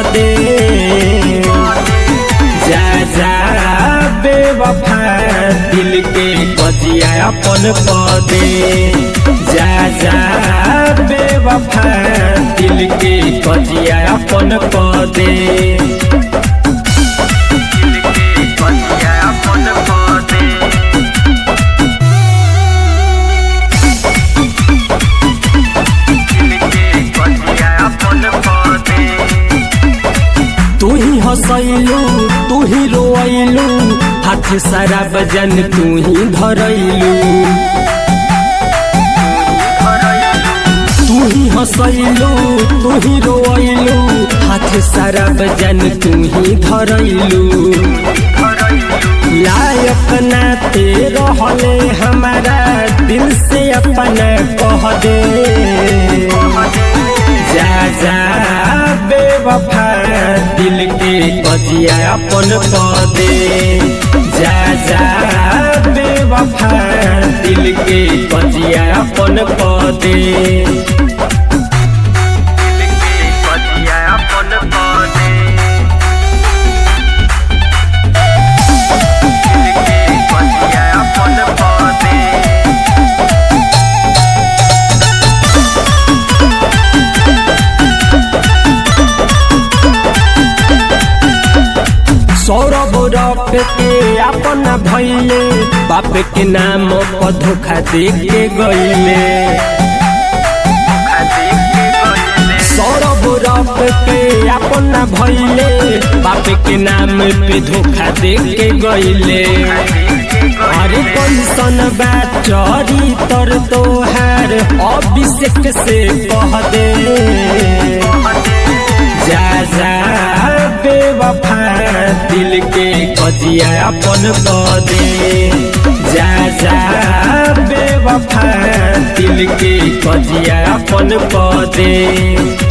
दे। जा जा बेवफा दिल के कजिया अपन दे। जा जा बेवफा दिल के कजिया अपन दे। तू ही हंसैलू तू ही रोइलू हाथ सारा बजन तू ही धरैलू। तू ही हंसैलू तू ही रोइलू हाथ सारा बजन तू ही धरैलू। लायक ना ते रहले हमारा दिल से अपना कह दे। जा जा बेवफा दिल के कजिया अपन दे। जा जा बेवफा दिल के कजिया अपन दे। सौरभ रफ के अपना भैले बाप के नाम पर धोखा दे के गईले। सौरभ रफ के अपना भैले बाप के नाम पे धोखा दे के गईले। अरे कैसन बात चोरी तर तोहार अभिषेक से कह दे। जा जा बेवफा दिल के कजिया अपन दे। जा जा बेवफा दिल के कजिया अपन दे।